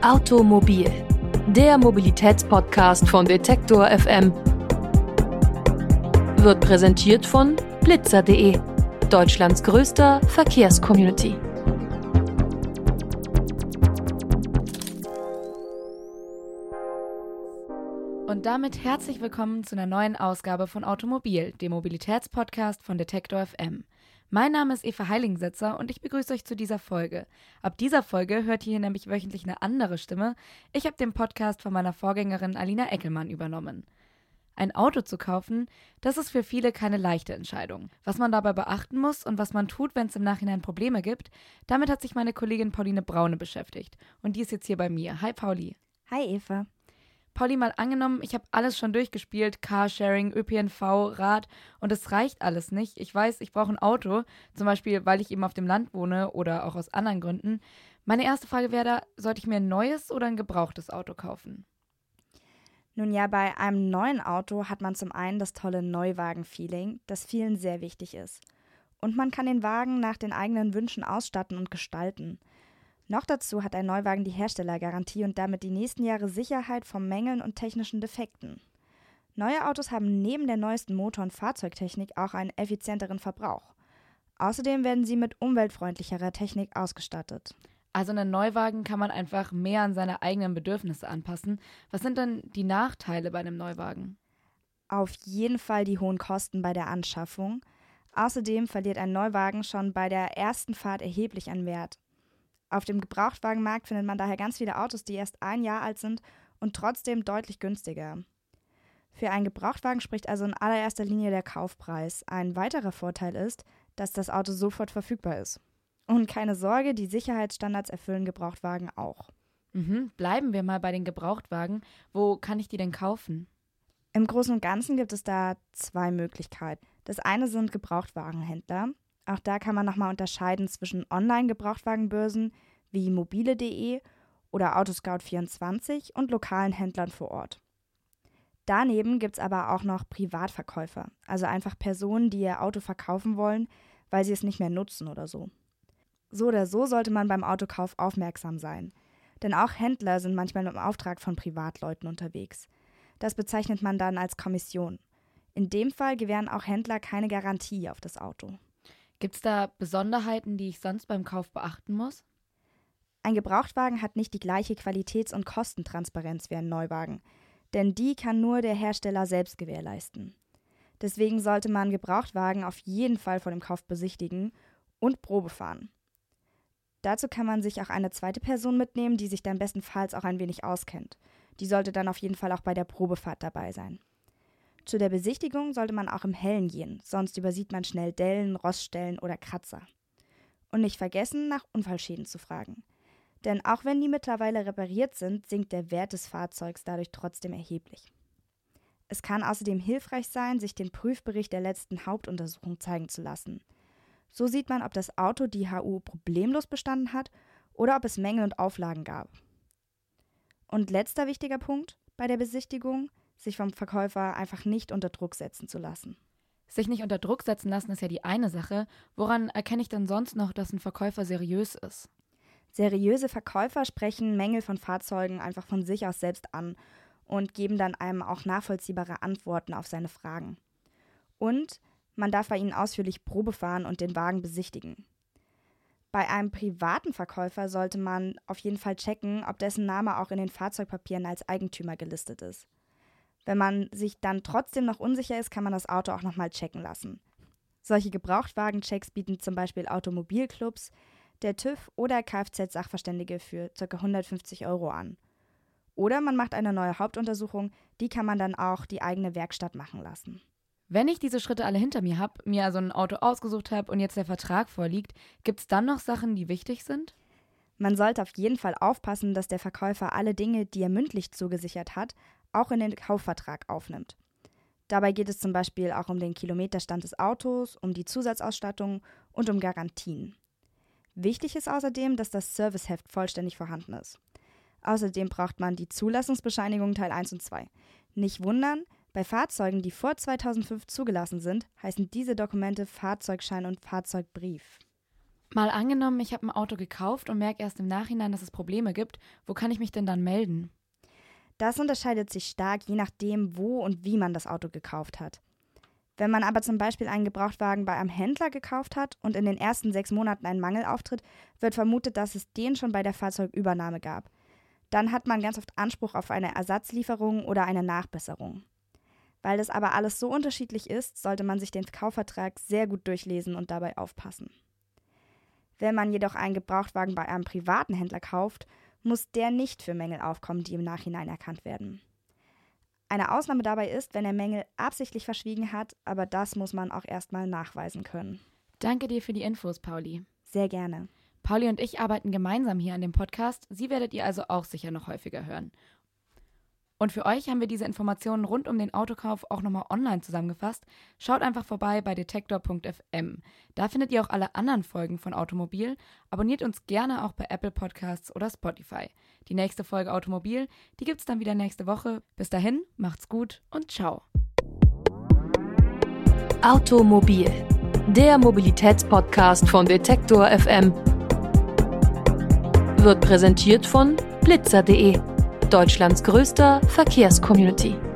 Automobil, der Mobilitätspodcast von Detektor FM, wird präsentiert von blitzer.de, Deutschlands größter Verkehrscommunity. Und damit herzlich willkommen zu einer neuen Ausgabe von Automobil, dem Mobilitätspodcast von Detektor FM. Mein Name ist Eva Heiligensetzer und ich begrüße euch zu dieser Folge. Ab dieser Folge hört ihr hier nämlich wöchentlich eine andere Stimme. Ich habe den Podcast von meiner Vorgängerin Alina Eckelmann übernommen. Ein Auto zu kaufen, das ist für viele keine leichte Entscheidung. Was man dabei beachten muss und was man tut, wenn es im Nachhinein Probleme gibt, damit hat sich meine Kollegin Pauline Braune beschäftigt. Und die ist jetzt hier bei mir. Hi Pauli. Hi Eva. Pauli, mal angenommen, ich habe alles schon durchgespielt, Carsharing, ÖPNV, Rad und es reicht alles nicht. Ich weiß, ich brauche ein Auto, zum Beispiel, weil ich eben auf dem Land wohne oder auch aus anderen Gründen. Meine erste Frage wäre da, sollte ich mir ein neues oder ein gebrauchtes Auto kaufen? Nun ja, bei einem neuen Auto hat man zum einen das tolle Neuwagen-Feeling, das vielen sehr wichtig ist. Und man kann den Wagen nach den eigenen Wünschen ausstatten und gestalten. Noch dazu hat ein Neuwagen die Herstellergarantie und damit die nächsten Jahre Sicherheit vor Mängeln und technischen Defekten. Neue Autos haben neben der neuesten Motor- und Fahrzeugtechnik auch einen effizienteren Verbrauch. Außerdem werden sie mit umweltfreundlicherer Technik ausgestattet. Also einen Neuwagen kann man einfach mehr an seine eigenen Bedürfnisse anpassen. Was sind denn die Nachteile bei einem Neuwagen? Auf jeden Fall die hohen Kosten bei der Anschaffung. Außerdem verliert ein Neuwagen schon bei der ersten Fahrt erheblich an Wert. Auf dem Gebrauchtwagenmarkt findet man daher ganz viele Autos, die erst ein Jahr alt sind und trotzdem deutlich günstiger. Für einen Gebrauchtwagen spricht also in allererster Linie der Kaufpreis. Ein weiterer Vorteil ist, dass das Auto sofort verfügbar ist. Und keine Sorge, die Sicherheitsstandards erfüllen Gebrauchtwagen auch. Bleiben wir mal bei den Gebrauchtwagen. Wo kann ich die denn kaufen? Im Großen und Ganzen gibt es da zwei Möglichkeiten. Das eine sind Gebrauchtwagenhändler. Auch da kann man nochmal unterscheiden zwischen Online-Gebrauchtwagenbörsen wie mobile.de oder Autoscout24 und lokalen Händlern vor Ort. Daneben gibt es aber auch noch Privatverkäufer, also einfach Personen, die ihr Auto verkaufen wollen, weil sie es nicht mehr nutzen oder so. So oder so sollte man beim Autokauf aufmerksam sein, denn auch Händler sind manchmal im Auftrag von Privatleuten unterwegs. Das bezeichnet man dann als Kommission. In dem Fall gewähren auch Händler keine Garantie auf das Auto. Gibt es da Besonderheiten, die ich sonst beim Kauf beachten muss? Ein Gebrauchtwagen hat nicht die gleiche Qualitäts- und Kostentransparenz wie ein Neuwagen, denn die kann nur der Hersteller selbst gewährleisten. Deswegen sollte man Gebrauchtwagen auf jeden Fall vor dem Kauf besichtigen und Probe fahren. Dazu kann man sich auch eine zweite Person mitnehmen, die sich dann bestenfalls auch ein wenig auskennt. Die sollte dann auf jeden Fall auch bei der Probefahrt dabei sein. Zu der Besichtigung sollte man auch im Hellen gehen, sonst übersieht man schnell Dellen, Roststellen oder Kratzer. Und nicht vergessen, nach Unfallschäden zu fragen. Denn auch wenn die mittlerweile repariert sind, sinkt der Wert des Fahrzeugs dadurch trotzdem erheblich. Es kann außerdem hilfreich sein, sich den Prüfbericht der letzten Hauptuntersuchung zeigen zu lassen. So sieht man, ob das Auto die HU problemlos bestanden hat oder ob es Mängel und Auflagen gab. Und letzter wichtiger Punkt bei der Besichtigung: sich vom Verkäufer einfach nicht unter Druck setzen zu lassen. Sich nicht unter Druck setzen lassen ist ja die eine Sache. Woran erkenne ich denn sonst noch, dass ein Verkäufer seriös ist? Seriöse Verkäufer sprechen Mängel von Fahrzeugen einfach von sich aus selbst an und geben dann einem auch nachvollziehbare Antworten auf seine Fragen. Und man darf bei ihnen ausführlich Probe fahren und den Wagen besichtigen. Bei einem privaten Verkäufer sollte man auf jeden Fall checken, ob dessen Name auch in den Fahrzeugpapieren als Eigentümer gelistet ist. Wenn man sich dann trotzdem noch unsicher ist, kann man das Auto auch nochmal checken lassen. Solche Gebrauchtwagenchecks bieten zum Beispiel Automobilclubs, der TÜV oder Kfz-Sachverständige für ca. 150 € an. Oder man macht eine neue Hauptuntersuchung, die kann man dann auch die eigene Werkstatt machen lassen. Wenn ich diese Schritte alle hinter mir habe, mir also ein Auto ausgesucht habe und jetzt der Vertrag vorliegt, gibt es dann noch Sachen, die wichtig sind? Man sollte auf jeden Fall aufpassen, dass der Verkäufer alle Dinge, die er mündlich zugesichert hat, auch in den Kaufvertrag aufnimmt. Dabei geht es zum Beispiel auch um den Kilometerstand des Autos, um die Zusatzausstattung und um Garantien. Wichtig ist außerdem, dass das Serviceheft vollständig vorhanden ist. Außerdem braucht man die Zulassungsbescheinigung Teil 1 und 2. Nicht wundern, bei Fahrzeugen, die vor 2005 zugelassen sind, heißen diese Dokumente Fahrzeugschein und Fahrzeugbrief. Mal angenommen, ich habe ein Auto gekauft und merke erst im Nachhinein, dass es Probleme gibt. Wo kann ich mich denn dann melden? Das unterscheidet sich stark, je nachdem, wo und wie man das Auto gekauft hat. Wenn man aber zum Beispiel einen Gebrauchtwagen bei einem Händler gekauft hat und in den ersten 6 Monaten ein Mangel auftritt, wird vermutet, dass es den schon bei der Fahrzeugübernahme gab. Dann hat man ganz oft Anspruch auf eine Ersatzlieferung oder eine Nachbesserung. Weil das aber alles so unterschiedlich ist, sollte man sich den Kaufvertrag sehr gut durchlesen und dabei aufpassen. Wenn man jedoch einen Gebrauchtwagen bei einem privaten Händler kauft, muss der nicht für Mängel aufkommen, die im Nachhinein erkannt werden. Eine Ausnahme dabei ist, wenn er Mängel absichtlich verschwiegen hat, aber das muss man auch erstmal nachweisen können. Danke dir für die Infos, Pauli. Sehr gerne. Pauli und ich arbeiten gemeinsam hier an dem Podcast. Sie werdet ihr also auch sicher noch häufiger hören. Und für euch haben wir diese Informationen rund um den Autokauf auch nochmal online zusammengefasst. Schaut einfach vorbei bei detektor.fm. Da findet ihr auch alle anderen Folgen von Automobil. Abonniert uns gerne auch bei Apple Podcasts oder Spotify. Die nächste Folge Automobil, die gibt's dann wieder nächste Woche. Bis dahin, macht's gut und ciao. Automobil, der Mobilitätspodcast von Detektor FM. Wird präsentiert von blitzer.de, Deutschlands größter Verkehrscommunity.